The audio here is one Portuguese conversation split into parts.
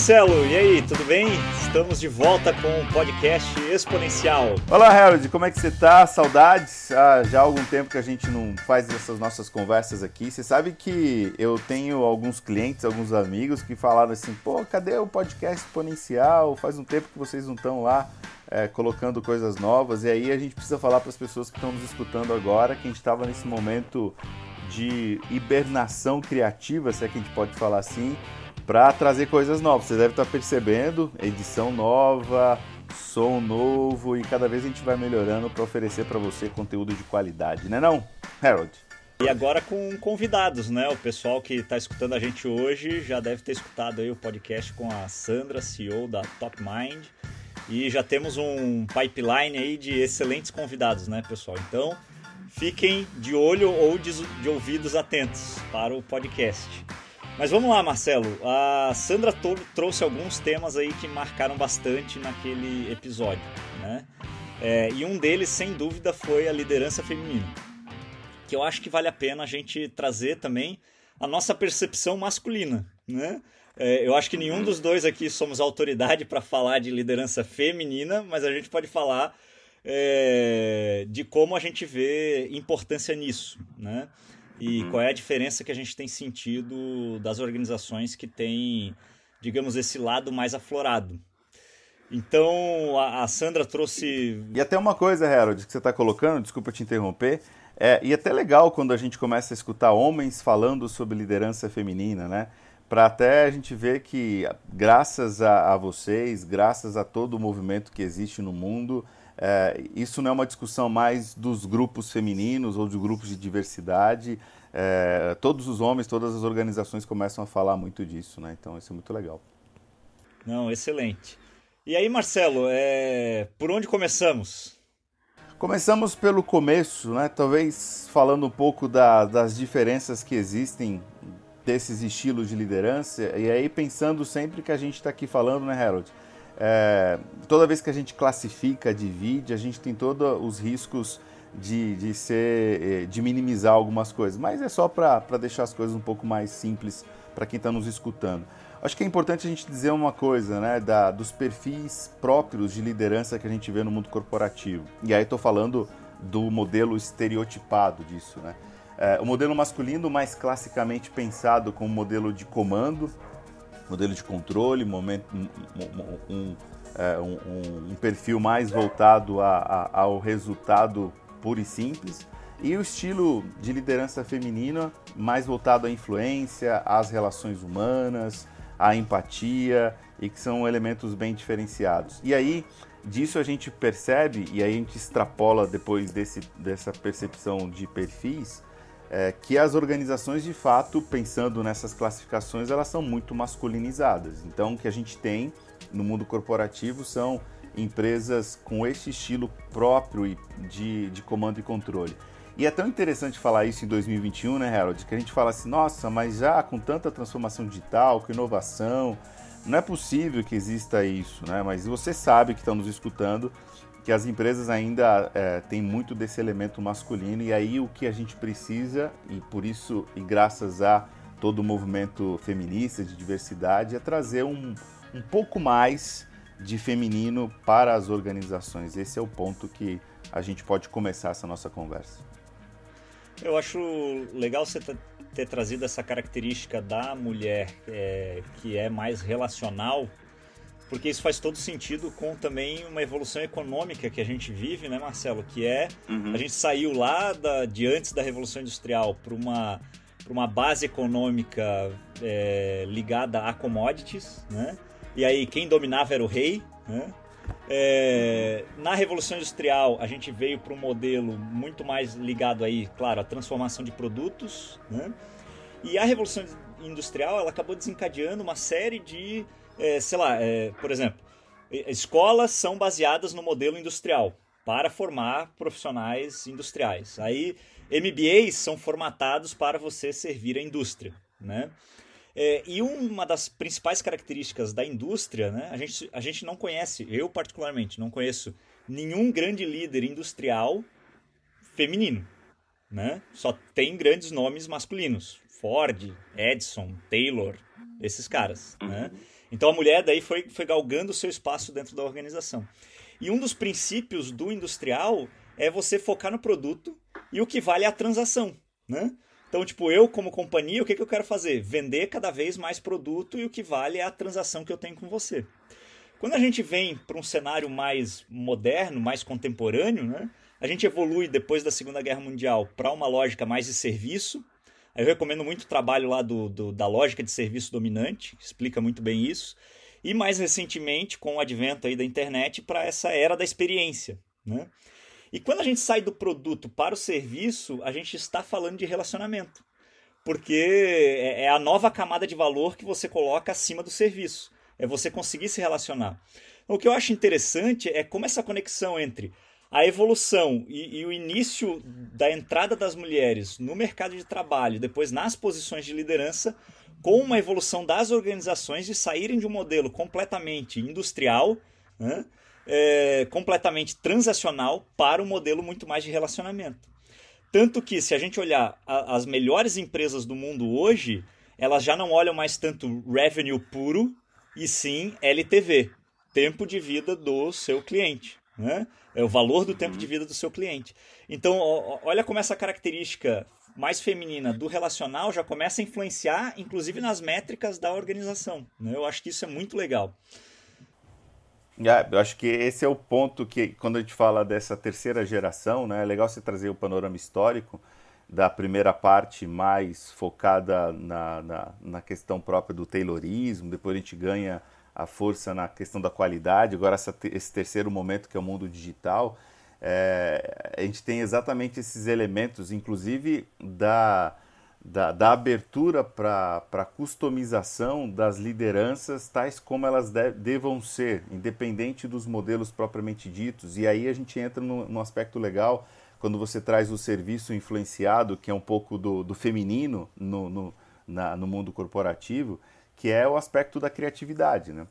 Marcelo, e aí, tudo bem? Estamos de volta com o podcast Exponencial. Olá, Harold, como é que você tá? Saudades? Já há algum tempo que a gente não faz essas nossas conversas aqui. Você sabe que eu tenho alguns clientes, alguns amigos que falaram assim, pô, cadê o podcast Exponencial? Faz um tempo que vocês não estão lá colocando coisas novas. E aí a gente precisa falar para as pessoas que estão nos escutando agora que a gente estava nesse momento de hibernação criativa, se é que a gente pode falar assim, para trazer coisas novas. Você deve estar percebendo, edição nova, som novo, e cada vez a gente vai melhorando para oferecer para você conteúdo de qualidade, né não, Harold? E agora com convidados, né? O pessoal que está escutando a gente hoje já deve ter escutado aí o podcast com a Sandra, CEO da Top Mind, e já temos um pipeline aí de excelentes convidados, né, pessoal? Então, fiquem de olho ou de ouvidos atentos para o podcast. Mas vamos lá, Marcelo. A Sandra trouxe alguns temas aí que marcaram bastante naquele episódio, né? E um deles, sem dúvida, foi a liderança feminina, que eu acho que vale a pena a gente trazer também a nossa percepção masculina, né? Eu acho que nenhum dos dois aqui somos autoridade para falar de liderança feminina, mas a gente pode falar de como a gente vê importância nisso, né? E qual é a diferença que a gente tem sentido das organizações que têm, digamos, esse lado mais aflorado. Então, a Sandra trouxe... E até uma coisa, Harold, que você está colocando, desculpa te interromper, e até legal quando a gente começa a escutar homens falando sobre liderança feminina, né? Para até a gente ver que, graças a vocês, graças a todo o movimento que existe no mundo, isso não é uma discussão mais dos grupos femininos ou de grupos de diversidade. Todos os homens, todas as organizações começam a falar muito disso, né? Então isso é muito legal. Não, excelente. E aí, Marcelo, por onde começamos? Começamos pelo começo, né? Talvez falando um pouco das diferenças que existem desses estilos de liderança, e aí pensando sempre que a gente está aqui falando, né, Harold? Toda vez que a gente classifica, divide, a gente tem todos os riscos de minimizar algumas coisas, mas é só para deixar as coisas um pouco mais simples para quem está nos escutando. Acho que é importante a gente dizer uma coisa, né, dos perfis próprios de liderança que a gente vê no mundo corporativo. E aí estou falando do modelo estereotipado disso, né? O modelo masculino mais classicamente pensado como modelo de comando, modelo de controle, um perfil mais voltado ao resultado puro e simples, e o estilo de liderança feminina mais voltado à influência, às relações humanas, à empatia, e que são elementos bem diferenciados. E aí, disso a gente percebe, e aí a gente extrapola depois dessa percepção de perfis, que as organizações, de fato, pensando nessas classificações, elas são muito masculinizadas. Então, o que a gente tem no mundo corporativo são empresas com esse estilo próprio de comando e controle. E é tão interessante falar isso em 2021, né, Harold? Que a gente fala assim, nossa, mas já com tanta transformação digital, com inovação, não é possível que exista isso, né? Mas você sabe que estão nos escutando que as empresas ainda têm muito desse elemento masculino, e aí o que a gente precisa, e por isso, e graças a todo o movimento feminista de diversidade, é trazer um pouco mais de feminino para as organizações. Esse é o ponto que a gente pode começar essa nossa conversa. Eu acho legal você ter trazido essa característica da mulher que é mais relacional, porque isso faz todo sentido com também uma evolução econômica que a gente vive, né, Marcelo? Que a gente saiu lá de antes da Revolução Industrial para uma base econômica ligada a commodities, né? E aí quem dominava era o rei, né? Na Revolução Industrial a gente veio para um modelo muito mais ligado aí, claro, à transformação de produtos, né? E a Revolução Industrial ela acabou desencadeando uma série de por exemplo, escolas são baseadas no modelo industrial para formar profissionais industriais. Aí, MBAs são formatados para você servir a indústria, né? E uma das principais características da indústria, né? A gente não conhece, eu particularmente não conheço nenhum grande líder industrial feminino, né? Só tem grandes nomes masculinos. Ford, Edison, Taylor, esses caras, né? Então a mulher daí foi galgando o seu espaço dentro da organização. E um dos princípios do industrial é você focar no produto e o que vale é a transação, né? Então, tipo, eu como companhia, o que eu quero fazer? Vender cada vez mais produto e o que vale é a transação que eu tenho com você. Quando a gente vem para um cenário mais moderno, mais contemporâneo, né? A gente evolui depois da Segunda Guerra Mundial para uma lógica mais de serviço. Eu recomendo muito o trabalho lá da lógica de serviço dominante, explica muito bem isso. E mais recentemente, com o advento aí da internet, para essa era da experiência, né? E quando a gente sai do produto para o serviço, a gente está falando de relacionamento. Porque é a nova camada de valor que você coloca acima do serviço. É você conseguir se relacionar. Então, o que eu acho interessante é como essa conexão entre a evolução e o início da entrada das mulheres no mercado de trabalho, depois nas posições de liderança, com uma evolução das organizações de saírem de um modelo completamente industrial, né, completamente transacional, para um modelo muito mais de relacionamento. Tanto que, se a gente olhar as melhores empresas do mundo hoje, elas já não olham mais tanto revenue puro, e sim LTV, tempo de vida do seu cliente, né? É o valor do tempo de vida do seu cliente. Então, olha como essa característica mais feminina do relacional já começa a influenciar, inclusive nas métricas da organização, né? Eu acho que isso é muito legal. Eu acho que esse é o ponto que, quando a gente fala dessa terceira geração, né, é legal você trazer o panorama histórico da primeira parte mais focada na questão própria do Taylorismo, depois a gente ganha a força na questão da qualidade, agora esse terceiro momento que é o mundo digital, a gente tem exatamente esses elementos, inclusive da abertura para a customização das lideranças, tais como elas devam ser, independente dos modelos propriamente ditos. E aí a gente entra no aspecto legal, quando você traz o serviço influenciado, que é um pouco do feminino no mundo corporativo, que é o aspecto da criatividade, né?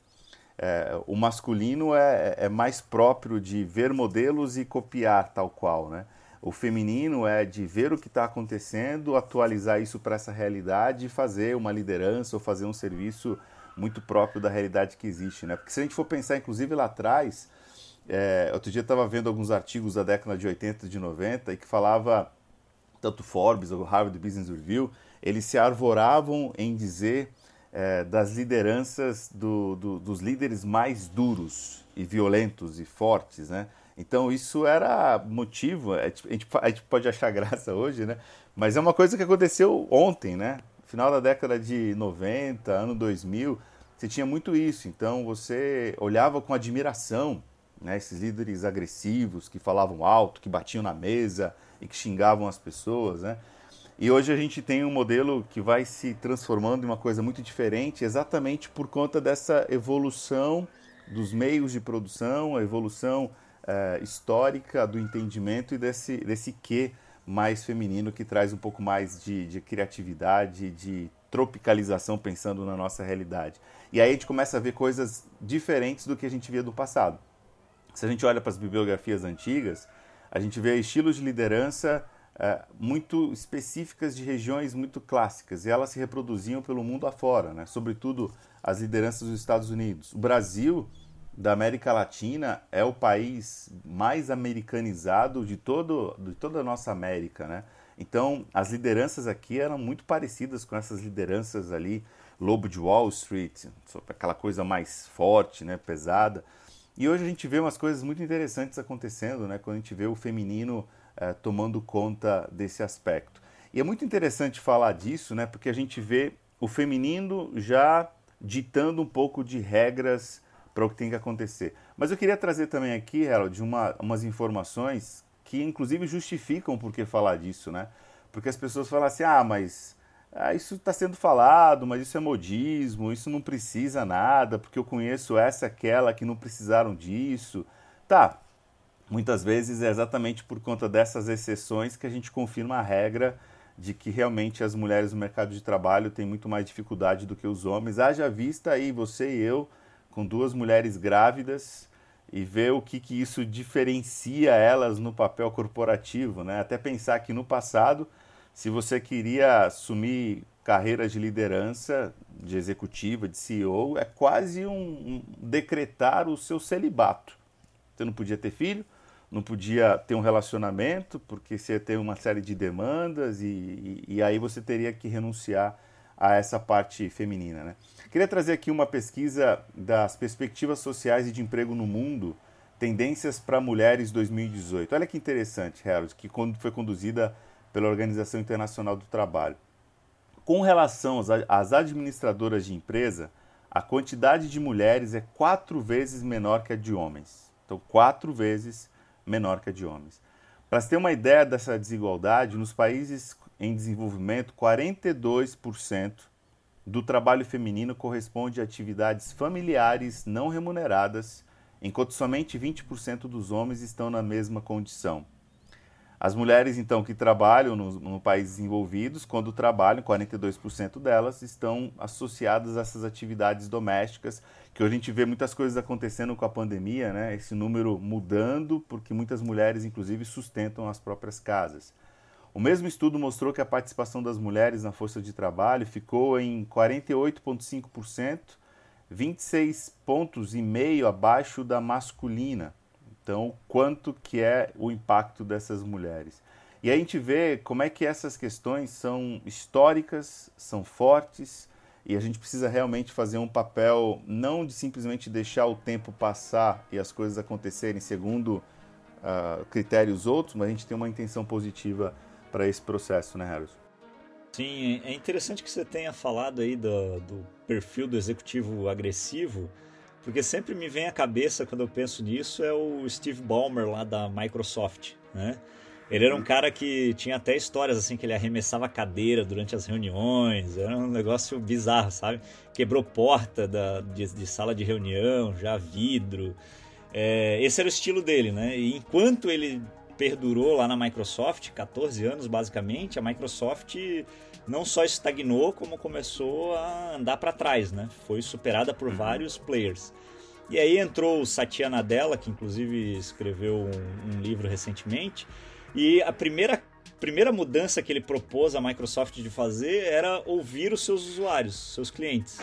O masculino é mais próprio de ver modelos e copiar tal qual, né? O feminino é de ver o que está acontecendo, atualizar isso para essa realidade e fazer uma liderança ou fazer um serviço muito próprio da realidade que existe, né? Porque se a gente for pensar, inclusive lá atrás, outro dia eu estava vendo alguns artigos da década de 80 e de 90 e que falava, tanto Forbes ou Harvard Business Review, eles se arvoravam em dizer das lideranças dos líderes mais duros e violentos e fortes, né? Então isso era motivo, a gente pode achar graça hoje, né? Mas é uma coisa que aconteceu ontem, né? Final da década de 90, ano 2000, você tinha muito isso. Então você olhava com admiração, né, esses líderes agressivos que falavam alto, que batiam na mesa e que xingavam as pessoas, né? E hoje a gente tem um modelo que vai se transformando em uma coisa muito diferente, exatamente por conta dessa evolução dos meios de produção, a evolução histórica do entendimento e desse quê mais feminino que traz um pouco mais de criatividade, de tropicalização pensando na nossa realidade. E aí a gente começa a ver coisas diferentes do que a gente via do passado. Se a gente olha para as bibliografias antigas, a gente vê estilos de liderança muito específicas de regiões muito clássicas, e elas se reproduziam pelo mundo afora, né? Sobretudo as lideranças dos Estados Unidos. O Brasil, da América Latina, é o país mais americanizado de toda a nossa América, né? Então, as lideranças aqui eram muito parecidas com essas lideranças ali, Lobo de Wall Street, aquela coisa mais forte, né, pesada. E hoje a gente vê umas coisas muito interessantes acontecendo, né, quando a gente vê o feminino tomando conta desse aspecto. E é muito interessante falar disso, né, porque a gente vê o feminino já ditando um pouco de regras para o que tem que acontecer. Mas eu queria trazer também aqui, Harold, umas informações que inclusive justificam por que falar disso, né? Porque as pessoas falam assim, mas isso está sendo falado, mas isso é modismo, isso não precisa nada, porque eu conheço essa, aquela que não precisaram disso. Tá, muitas vezes é exatamente por conta dessas exceções que a gente confirma a regra de que realmente as mulheres no mercado de trabalho têm muito mais dificuldade do que os homens. Haja vista aí, você e eu, com duas mulheres grávidas, e ver o que isso diferencia elas no papel corporativo, né? Até pensar que no passado, se você queria assumir carreira de liderança, de executiva, de CEO, é quase decretar o seu celibato. Você não podia ter filho, não podia ter um relacionamento, porque você ia ter uma série de demandas e aí você teria que renunciar a essa parte feminina, né? Queria trazer aqui uma pesquisa das perspectivas sociais e de emprego no mundo, Tendências para Mulheres 2018. Olha que interessante, Harold, que foi conduzida pela Organização Internacional do Trabalho. Com relação às administradoras de empresa, a quantidade de mulheres é 4 vezes menor que a de homens. Então, 4 vezes menor que a de homens. Para se ter uma ideia dessa desigualdade, nos países em desenvolvimento, 42% do trabalho feminino corresponde a atividades familiares não remuneradas, enquanto somente 20% dos homens estão na mesma condição. As mulheres, então, que trabalham no países desenvolvidos, quando trabalham, 42% delas estão associadas a essas atividades domésticas, que hoje a gente vê muitas coisas acontecendo com a pandemia, né? Esse número mudando, porque muitas mulheres, inclusive, sustentam as próprias casas. O mesmo estudo mostrou que a participação das mulheres na força de trabalho ficou em 48,5%, 26,5 pontos abaixo da masculina. Então, quanto que é o impacto dessas mulheres? E aí a gente vê como é que essas questões são históricas, são fortes, e a gente precisa realmente fazer um papel não de simplesmente deixar o tempo passar e as coisas acontecerem segundo critérios outros, mas a gente tem uma intenção positiva para esse processo, né, Harold? Sim, é interessante que você tenha falado aí do perfil do executivo agressivo, porque sempre me vem à cabeça, quando eu penso nisso, é o Steve Ballmer lá da Microsoft, né? Ele era um cara que tinha até histórias assim, que ele arremessava cadeira durante as reuniões, era um negócio bizarro, sabe? Quebrou porta de sala de reunião, já vidro. Esse era o estilo dele, né? E enquanto ele perdurou lá na Microsoft, 14 anos basicamente, a Microsoft não só estagnou, como começou a andar para trás, né? Foi superada por vários players. E aí entrou o Satya Nadella, que inclusive escreveu um livro recentemente, e a primeira mudança que ele propôs à Microsoft de fazer era ouvir os seus usuários, seus clientes.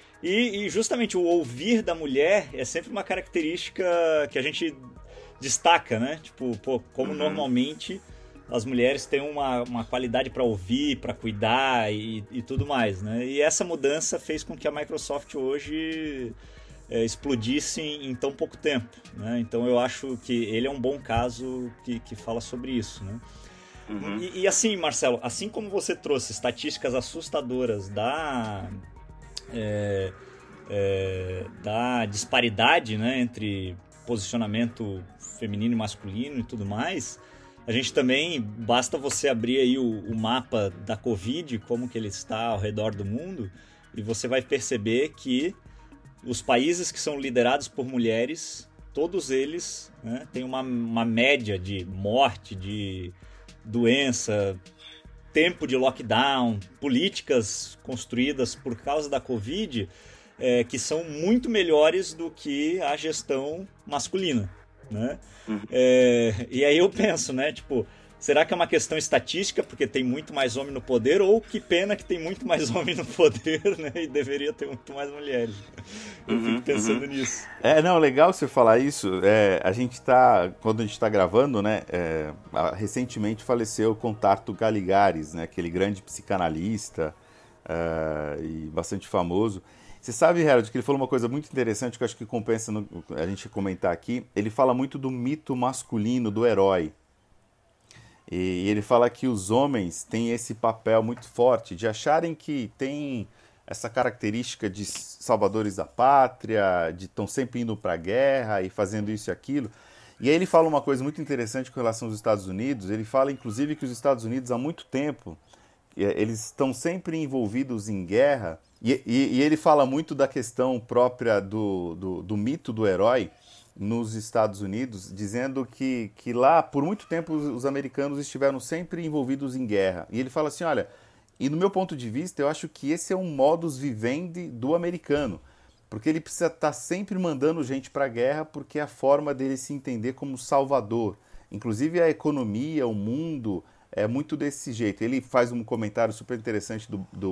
E justamente o ouvir da mulher é sempre uma característica que a gente destaca, né? Tipo, como normalmente as mulheres têm uma qualidade para ouvir, para cuidar e tudo mais, né? E essa mudança fez com que a Microsoft hoje explodisse em tão pouco tempo, né? Então eu acho que ele é um bom caso que fala sobre isso, né? E assim, Marcelo, assim como você trouxe estatísticas assustadoras da disparidade, né, entre posicionamento feminino e masculino e tudo mais, a gente também, basta você abrir aí o mapa da Covid, como que ele está ao redor do mundo, e você vai perceber que os países que são liderados por mulheres, todos eles, né, têm uma média de morte, de doença, tempo de lockdown, políticas construídas por causa da Covid, que são muito melhores do que a gestão masculina, né? E aí eu penso, né, tipo, será que é uma questão estatística porque tem muito mais homem no poder, ou que pena que tem muito mais homem no poder, né, e deveria ter muito mais mulheres? Eu fico pensando nisso. Não, legal você falar isso. Quando a gente tá gravando, né, recentemente faleceu o Contarto Caligares, né, aquele grande psicanalista e bastante famoso. Você sabe, Harold, que ele falou uma coisa muito interessante que eu acho que compensa a gente comentar aqui. Ele fala muito do mito masculino, do herói. E ele fala que os homens têm esse papel muito forte de acharem que tem essa característica de salvadores da pátria, de estão sempre indo para a guerra e fazendo isso e aquilo. E aí ele fala uma coisa muito interessante com relação aos Estados Unidos. Ele fala, inclusive, que os Estados Unidos, há muito tempo, eles estão sempre envolvidos em guerra. E ele fala muito da questão própria do mito do herói nos Estados Unidos, dizendo que lá, por muito tempo, os americanos estiveram sempre envolvidos em guerra. E ele fala assim, olha, e no meu ponto de vista, eu acho que esse é um modus vivendi do americano, porque ele precisa estar sempre mandando gente para a guerra, porque é a forma dele se entender como salvador. Inclusive a economia, o mundo, é muito desse jeito. Ele faz um comentário super interessante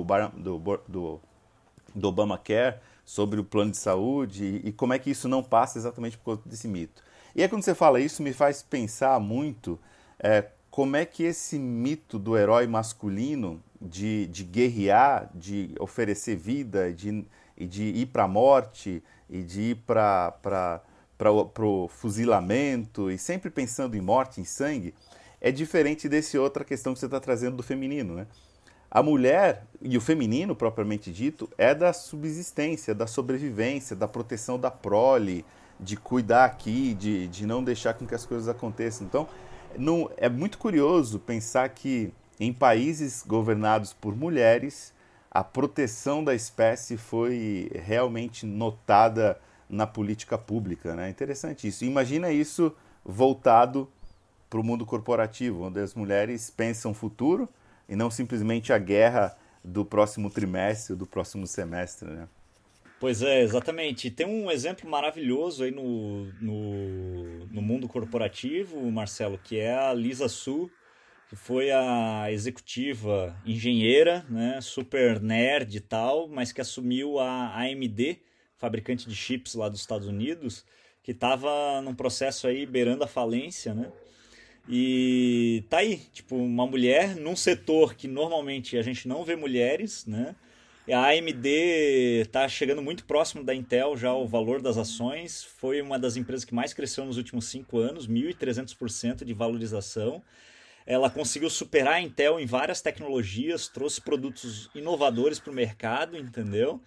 do Obamacare sobre o plano de saúde e como é que isso não passa exatamente por conta desse mito. E aí quando você fala isso, me faz pensar muito como é que esse mito do herói masculino de guerrear, de oferecer vida e de ir para a morte e de ir para o fuzilamento e sempre pensando em morte, em sangue, é diferente desse outra questão que você está trazendo do feminino, né? A mulher, e o feminino propriamente dito, é da subsistência, da sobrevivência, da proteção da prole, de cuidar aqui, de não deixar com que as coisas aconteçam. Então, é muito curioso pensar que em países governados por mulheres, a proteção da espécie foi realmente notada na política pública, né? Interessante isso. Imagina isso voltado para o mundo corporativo, onde as mulheres pensam futuro e não simplesmente a guerra do próximo trimestre ou do próximo semestre, né? Pois é, exatamente. Tem um exemplo maravilhoso aí no mundo corporativo, Marcelo, que é a Lisa Su, que foi a executiva engenheira, né, super nerd e tal, mas que assumiu a AMD, fabricante de chips lá dos Estados Unidos, que estava num processo aí beirando a falência, né? E tá aí, tipo, uma mulher num setor que normalmente a gente não vê mulheres, né? E a AMD tá chegando muito próximo da Intel já o valor das ações, foi uma das empresas que mais cresceu nos últimos 5 anos, 1.300% de valorização. Ela conseguiu superar a Intel em várias tecnologias, trouxe produtos inovadores para o mercado, entendeu?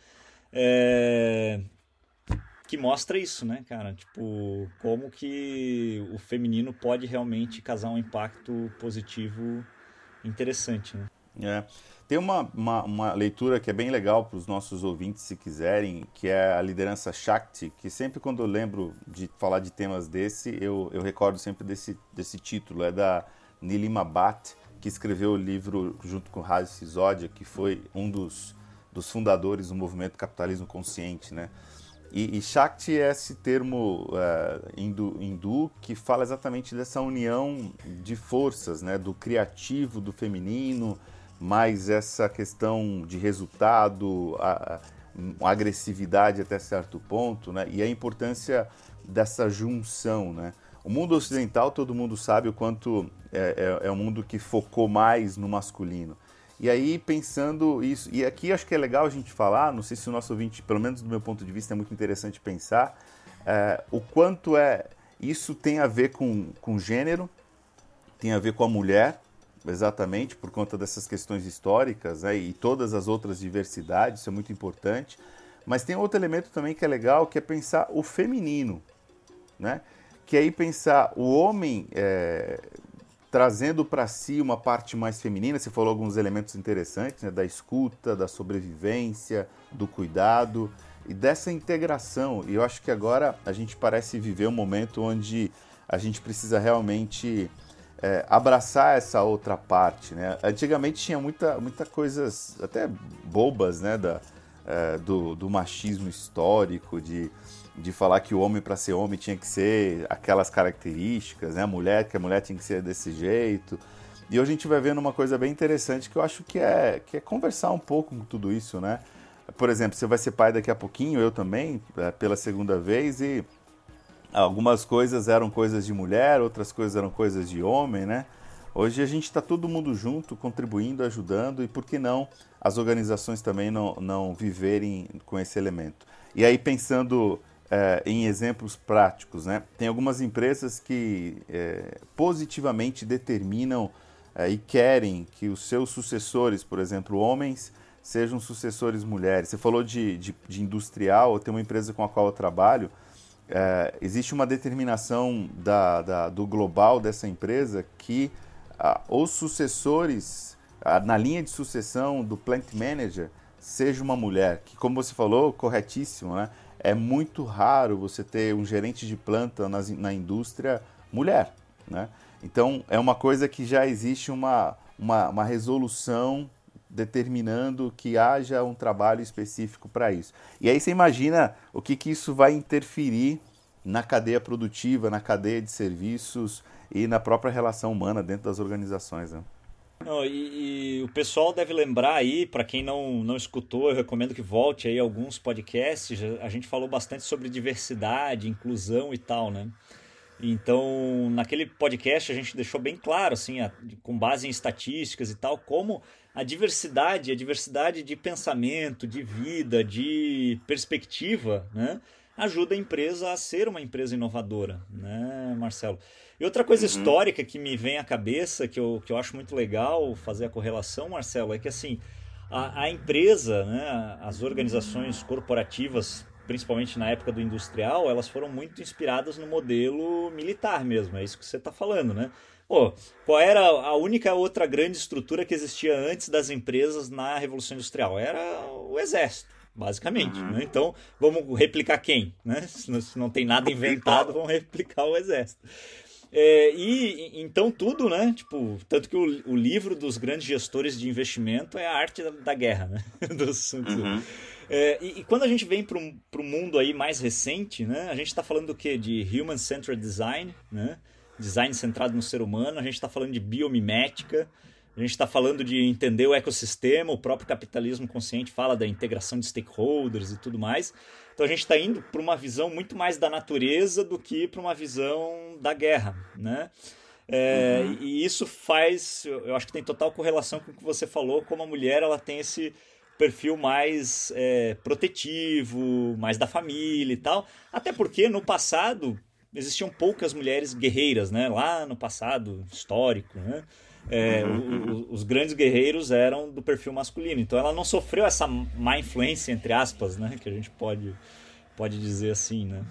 Que mostra isso, né, cara? Tipo, como que o feminino pode realmente causar um impacto positivo interessante, né? Tem uma leitura que é bem legal para os nossos ouvintes, se quiserem, que é a liderança Shakti, que sempre quando eu lembro de falar de temas desse, eu recordo sempre desse título. É da Nilima Bhatt, que escreveu o livro junto com Raj Sisodia, que foi um dos fundadores do movimento Capitalismo Consciente, né? E Shakti é esse termo hindu que fala exatamente dessa união de forças, né? Do criativo, do feminino, mais essa questão de resultado, a agressividade até certo ponto, né? E a importância dessa junção, né? O mundo ocidental, todo mundo sabe o quanto é um mundo que focou mais no masculino. E aí, pensando isso, e aqui acho que é legal a gente falar, não sei se o nosso ouvinte, pelo menos do meu ponto de vista, é muito interessante pensar, o quanto isso tem a ver com gênero, tem a ver com a mulher, exatamente, por conta dessas questões históricas, né, e todas as outras diversidades, isso é muito importante. Mas tem outro elemento também que é legal, que é pensar o feminino, né? Que é aí pensar o homem trazendo para si uma parte mais feminina. Você falou alguns elementos interessantes, né? Da escuta, da sobrevivência, do cuidado e dessa integração. E eu acho que agora a gente parece viver um momento onde a gente precisa realmente abraçar essa outra parte, né? Antigamente tinha muita coisas até bobas, né? Do machismo histórico, de falar que o homem, para ser homem, tinha que ser aquelas características, né? Que a mulher tinha que ser desse jeito. E hoje a gente vai vendo uma coisa bem interessante que eu acho que é conversar um pouco com tudo isso, né? Por exemplo, você vai ser pai daqui a pouquinho, eu também, pela segunda vez, e algumas coisas eram coisas de mulher, outras coisas eram coisas de homem, né? Hoje a gente está todo mundo junto, contribuindo, ajudando, e por que não as organizações também não viverem com esse elemento? E aí pensando em exemplos práticos, né? Tem algumas empresas que positivamente determinam e querem que os seus sucessores, por exemplo, homens, sejam sucessores mulheres. Você falou de industrial, tem uma empresa com a qual eu trabalho, existe uma determinação do global dessa empresa que os sucessores, na linha de sucessão do plant manager, seja uma mulher, que como você falou, corretíssimo, né? É muito raro você ter um gerente de planta na indústria mulher, né? Então é uma coisa que já existe uma resolução determinando que haja um trabalho específico para isso. E aí você imagina o que isso vai interferir na cadeia produtiva, na cadeia de serviços e na própria relação humana dentro das organizações, né? Não, e o pessoal deve lembrar aí, para quem não escutou, eu recomendo que volte aí alguns podcasts. A gente falou bastante sobre diversidade, inclusão e tal, né? Então, naquele podcast a gente deixou bem claro, assim, com base em estatísticas e tal, como a diversidade de pensamento, de vida, de perspectiva, né, ajuda a empresa a ser uma empresa inovadora, né, Marcelo? E outra coisa histórica que me vem à cabeça, que eu acho muito legal fazer a correlação, Marcelo, é que assim, a empresa, né, as organizações corporativas, principalmente na época do industrial, elas foram muito inspiradas no modelo militar mesmo, é isso que você está falando, né? Pô, qual era a única outra grande estrutura que existia antes das empresas na Revolução Industrial? Era o exército, basicamente, né? Então, vamos replicar quem, né? Se não tem nada inventado, vamos replicar o exército. E então tudo, né? Tipo, tanto que o livro dos grandes gestores de investimento é a arte da guerra, né? Do Sun Tzu. E quando a gente vem para o mundo aí mais recente, né? A gente está falando do quê? De Human-Centered Design, né? Design centrado no ser humano. A gente está falando de biomimética. A gente está falando de entender o ecossistema. O próprio capitalismo consciente fala da integração de stakeholders e tudo mais. Então a gente está indo para uma visão muito mais da natureza do que para uma visão da guerra, né? E isso faz, eu acho que tem total correlação com o que você falou, como a mulher ela tem esse perfil mais protetivo, mais da família e tal. Até porque no passado existiam poucas mulheres guerreiras, né? Lá no passado histórico, né? Os grandes guerreiros eram do perfil masculino. Então ela não sofreu essa má influência, entre aspas, né? Que a gente pode dizer assim, né?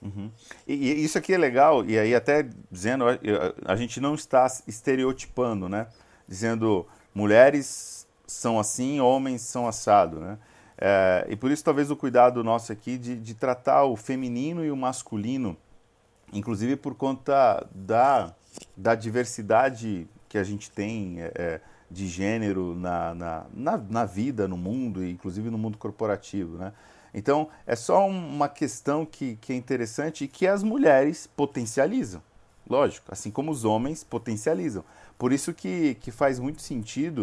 E isso aqui é legal, e aí até dizendo, a gente não está estereotipando, né? Dizendo mulheres são assim, homens são assado, né? E por isso talvez o cuidado nosso aqui de tratar o feminino e o masculino, inclusive por conta da diversidade que a gente tem de gênero na vida, no mundo, inclusive no mundo corporativo, né? Então, é só uma questão que é interessante e que as mulheres potencializam, lógico, assim como os homens potencializam. Por isso que faz muito sentido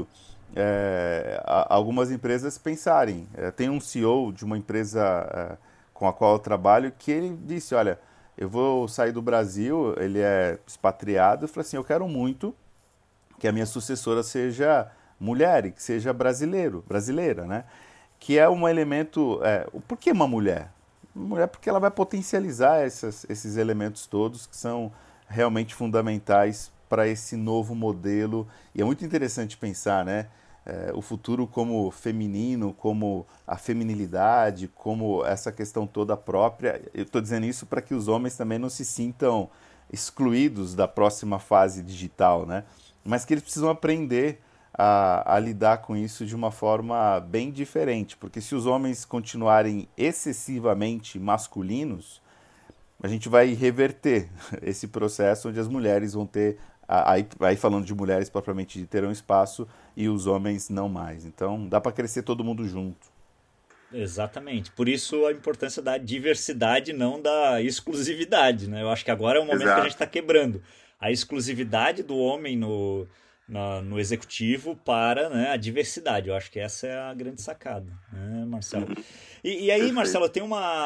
algumas empresas pensarem. Tem um CEO de uma empresa com a qual eu trabalho que ele disse, olha, eu vou sair do Brasil, ele é expatriado, e falou assim, eu quero muito que a minha sucessora seja mulher e que seja brasileira, né? Que é um elemento... por que uma mulher? Uma mulher porque ela vai potencializar esses elementos todos que são realmente fundamentais para esse novo modelo. E é muito interessante pensar, né? O futuro como feminino, como a feminilidade, como essa questão toda própria. Eu estou dizendo isso para que os homens também não se sintam excluídos da próxima fase digital, né? Mas que eles precisam aprender a lidar com isso de uma forma bem diferente, porque se os homens continuarem excessivamente masculinos, a gente vai reverter esse processo onde as mulheres vão ter, aí falando de mulheres propriamente, terão espaço e os homens não mais. Então dá para crescer todo mundo junto. Exatamente. Por isso a importância da diversidade, não da exclusividade, né? Eu acho que agora é o momento que a gente está quebrando a exclusividade do homem no executivo para, né, a diversidade. Eu acho que essa é a grande sacada, né, Marcelo? E aí, Marcelo, eu tenho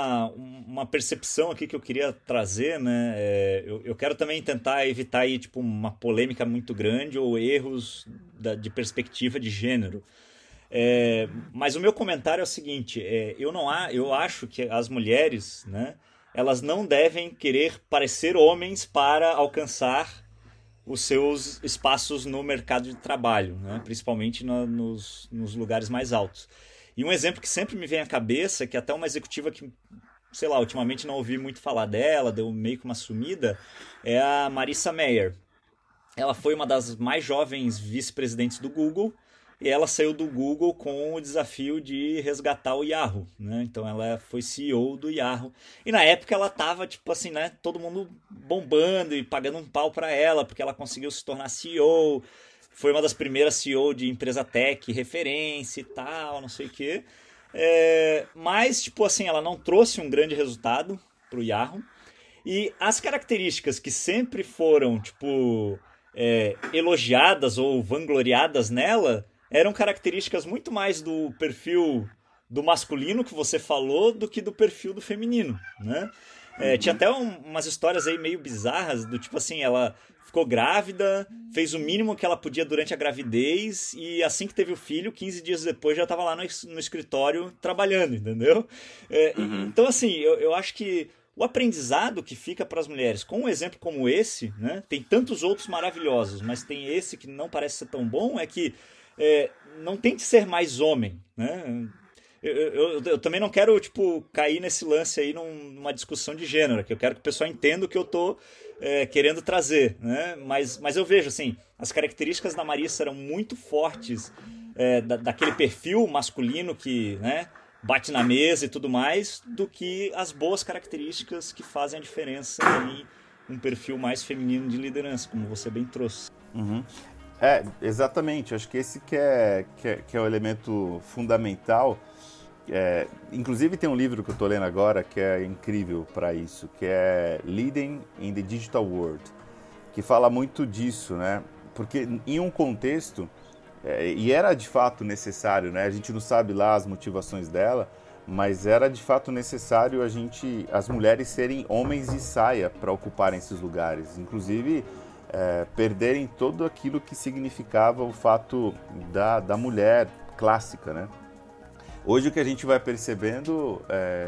uma percepção aqui que eu queria trazer, né? Eu quero também tentar evitar aí, tipo, uma polêmica muito grande ou erros de perspectiva de gênero. Mas o meu comentário é o seguinte, eu acho que as mulheres, né, elas não devem querer parecer homens para alcançar os seus espaços no mercado de trabalho, né, principalmente nos lugares mais altos. E um exemplo que sempre me vem à cabeça, que até uma executiva que, sei lá, ultimamente não ouvi muito falar dela, deu meio que uma sumida, é a Marissa Mayer. Ela foi uma das mais jovens vice-presidentes do Google, e ela saiu do Google com o desafio de resgatar o Yahoo, né? Então ela foi CEO do Yahoo. E na época ela tava, tipo assim, né? Todo mundo bombando e pagando um pau para ela, porque ela conseguiu se tornar CEO. Foi uma das primeiras CEO de empresa tech, referência e tal, não sei o quê. Mas, tipo assim, ela não trouxe um grande resultado pro Yahoo. E as características que sempre foram, tipo... elogiadas ou vangloriadas nela eram características muito mais do perfil do masculino que você falou do que do perfil do feminino, né? Tinha até umas histórias aí meio bizarras, do tipo assim, ela ficou grávida, fez o mínimo que ela podia durante a gravidez e assim que teve o filho, 15 dias depois já estava lá no escritório trabalhando, entendeu? Então assim, eu acho que o aprendizado que fica para as mulheres com um exemplo como esse, né, tem tantos outros maravilhosos, mas tem esse que não parece ser tão bom, é que não tente ser mais homem, né? Eu também não quero, tipo, cair nesse lance aí numa discussão de gênero, que eu quero que o pessoal entenda o que eu tô querendo trazer, né? Mas eu vejo, assim, as características da Marissa eram muito fortes daquele perfil masculino que, né, bate na mesa e tudo mais, do que as boas características que fazem a diferença em um perfil mais feminino de liderança, como você bem trouxe. Uhum. Exatamente. Acho que esse que é o elemento fundamental. Inclusive tem um livro que eu estou lendo agora que é incrível para isso, que é Leading in the Digital World, que fala muito disso, né? Porque em um contexto, e era de fato necessário, né? A gente não sabe lá as motivações dela, mas era de fato necessário as mulheres serem homens de saia para ocuparem esses lugares, inclusive perderem todo aquilo que significava o fato da mulher clássica, né? Hoje o que a gente vai percebendo,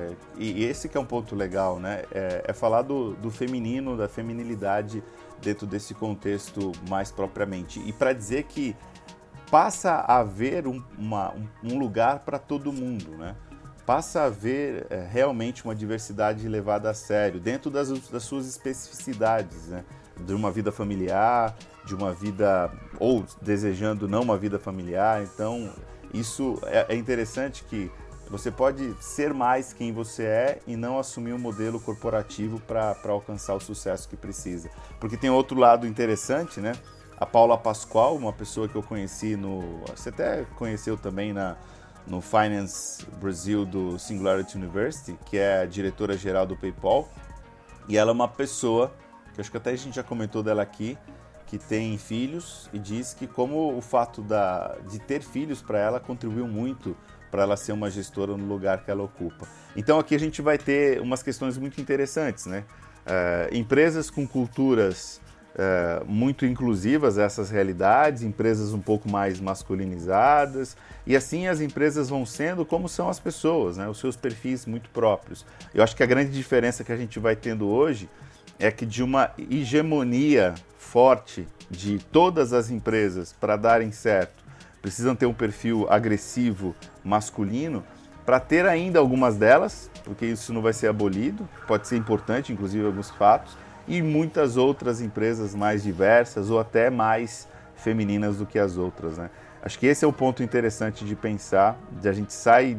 e esse que é um ponto legal, né? É falar do feminino, da feminilidade dentro desse contexto mais propriamente. E para dizer que passa a haver um lugar para todo mundo, né? Passa a haver realmente uma diversidade levada a sério, dentro das suas especificidades, né? De uma vida familiar, de uma vida, ou desejando não uma vida familiar. Então, isso é interessante, que você pode ser mais quem você é e não assumir um modelo corporativo para alcançar o sucesso que precisa. Porque tem outro lado interessante, né? A Paula Pascoal, uma pessoa que eu conheci você até conheceu também no Finance Brasil do Singularity University, que é a diretora-geral do PayPal. E ela é uma pessoa, que acho que até a gente já comentou dela aqui, que tem filhos, e diz que como o fato de ter filhos para ela contribuiu muito para ela ser uma gestora no lugar que ela ocupa. Então aqui a gente vai ter umas questões muito interessantes, né? Empresas com culturas muito inclusivas a essas realidades, empresas um pouco mais masculinizadas, e assim as empresas vão sendo como são as pessoas, né? Os seus perfis muito próprios. Eu acho que a grande diferença que a gente vai tendo hoje é que de uma hegemonia forte de todas as empresas para darem certo, precisam ter um perfil agressivo masculino, para ter ainda algumas delas, porque isso não vai ser abolido, pode ser importante, inclusive alguns fatos, e muitas outras empresas mais diversas ou até mais femininas do que as outras, né? Acho que esse é o ponto interessante de pensar, de a gente sair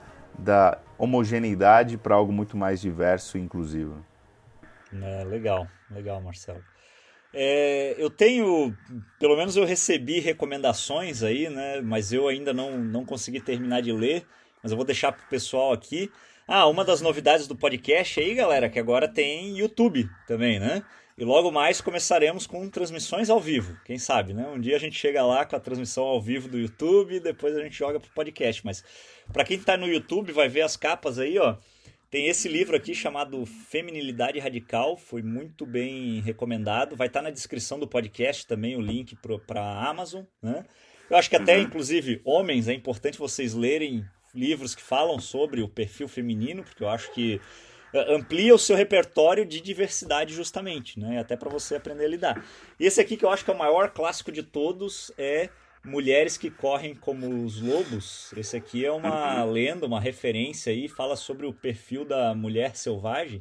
da homogeneidade para algo muito mais diverso e inclusivo. Legal, Marcelo. Eu tenho, pelo menos eu recebi recomendações aí, né? Mas eu ainda não consegui terminar de ler, mas eu vou deixar pro pessoal aqui. Uma das novidades do podcast aí, galera, que agora tem YouTube também, né? E logo mais começaremos com transmissões ao vivo, quem sabe, né? Um dia a gente chega lá com a transmissão ao vivo do YouTube e depois a gente joga pro podcast. Mas para quem tá no YouTube vai ver as capas aí, ó. Tem esse livro aqui chamado Feminilidade Radical, foi muito bem recomendado. Vai estar na descrição do podcast também o link para a Amazon, né? Eu acho que até, inclusive, homens, é importante vocês lerem livros que falam sobre o perfil feminino, porque eu acho que amplia o seu repertório de diversidade justamente, né? Até para você aprender a lidar. E esse aqui que eu acho que é o maior clássico de todos é Mulheres que Correm como os Lobos. Esse aqui é uma lenda, uma referência aí, fala sobre o perfil da mulher selvagem.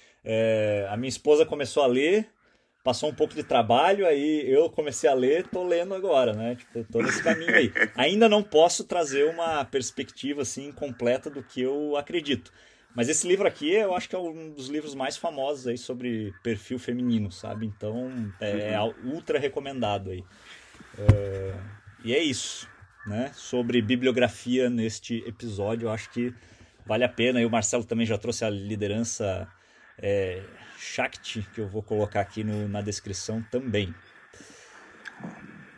A minha esposa começou a ler, passou um pouco de trabalho, aí eu comecei a ler, tô lendo agora, né? Tipo, tô nesse caminho aí. Ainda não posso trazer uma perspectiva assim completa do que eu acredito. Mas esse livro aqui, eu acho que é um dos livros mais famosos aí sobre perfil feminino, sabe? Então, é ultra recomendado aí. E é isso, né? Sobre bibliografia neste episódio, eu acho que vale a pena. E o Marcelo também já trouxe a liderança Shakti, que eu vou colocar aqui na descrição também.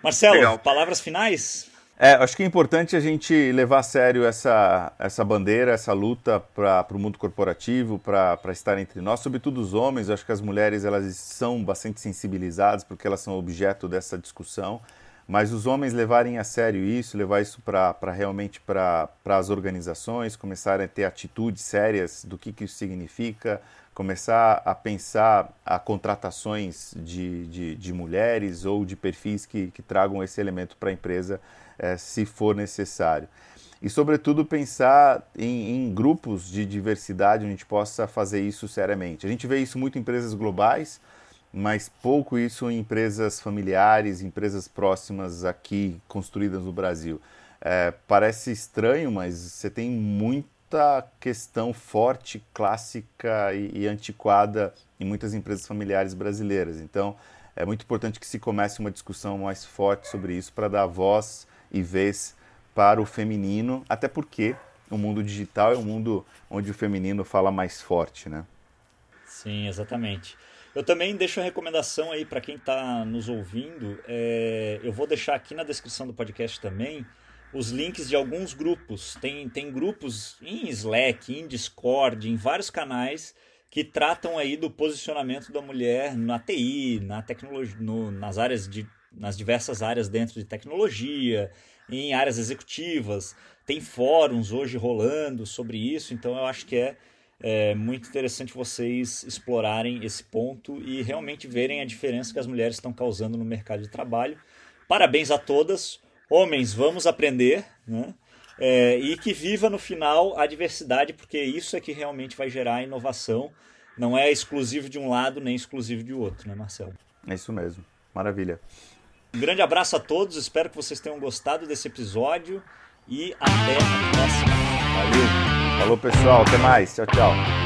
Marcelo, Legal. palavras finais? Acho que é importante a gente levar a sério essa bandeira, essa luta para o mundo corporativo, para estar entre nós, sobretudo os homens. Eu acho que as mulheres elas são bastante sensibilizadas porque elas são objeto dessa discussão, mas os homens levarem a sério isso, levar isso realmente para as organizações, começarem a ter atitudes sérias do que isso significa, começar a pensar a contratações de mulheres ou de perfis que tragam esse elemento para a empresa, se for necessário. E, sobretudo, pensar em grupos de diversidade onde a gente possa fazer isso seriamente. A gente vê isso muito em empresas globais, mas pouco isso em empresas familiares, empresas próximas aqui, construídas no Brasil. Parece estranho, mas você tem muita questão forte, clássica e antiquada em muitas empresas familiares brasileiras. Então, é muito importante que se comece uma discussão mais forte sobre isso para dar voz e vez para o feminino, até porque o mundo digital é um mundo onde o feminino fala mais forte, né? Sim, exatamente. Eu também deixo a recomendação aí para quem está nos ouvindo. Eu vou deixar aqui na descrição do podcast também os links de alguns grupos. Tem grupos em Slack, em Discord, em vários canais que tratam aí do posicionamento da mulher na TI, na tecnologia, nas diversas áreas dentro de tecnologia, em áreas executivas. Tem fóruns hoje rolando sobre isso, então eu acho que é muito interessante vocês explorarem esse ponto e realmente verem a diferença que as mulheres estão causando no mercado de trabalho. Parabéns a todas. Homens, vamos aprender, né? E que viva no final a diversidade, porque isso é que realmente vai gerar inovação. Não é exclusivo de um lado nem exclusivo de outro, né, Marcelo? É isso mesmo. Maravilha. Um grande abraço a todos, espero que vocês tenham gostado desse episódio e até a próxima. Valeu. Falou, pessoal. Até mais. Tchau, tchau.